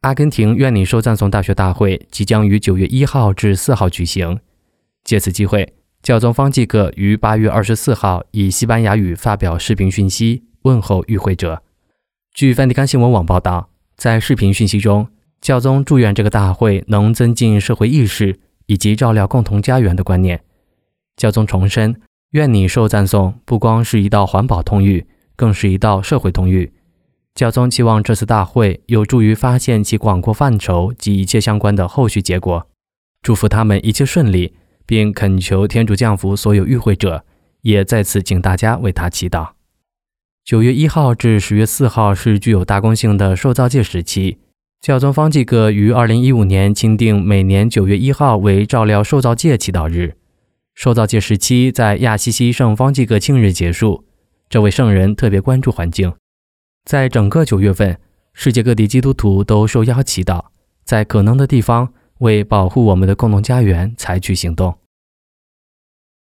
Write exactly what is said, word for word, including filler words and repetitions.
阿根廷愿你受赞颂大学大会即将于九月一号至四号举行。借此机会，教宗方济各于八月二十四号以西班牙语发表视频讯息，问候与会者。据梵蒂冈新闻网报道，在视频讯息中，教宗祝愿这个大会能增进社会意识以及照料共同家园的观念。教宗重申，愿你受赞颂不光是一道环保通谕，更是一道社会通谕。教宗期望这次大会有助于发现其广阔范畴及一切相关的后续结果，祝福他们一切顺利，并恳求天主降福所有与会者，也在此请大家为他祈祷。九月一号至十月四号是具有大公性的受造界时期。教宗方济各于二零一五年钦定每年九月一号为照料受造界祈祷日。受造界时期在亚西西圣方济各庆日结束，这位圣人特别关注环境。在整个九月份，世界各地基督徒都受邀祈祷，在可能的地方为保护我们的共同家园采取行动。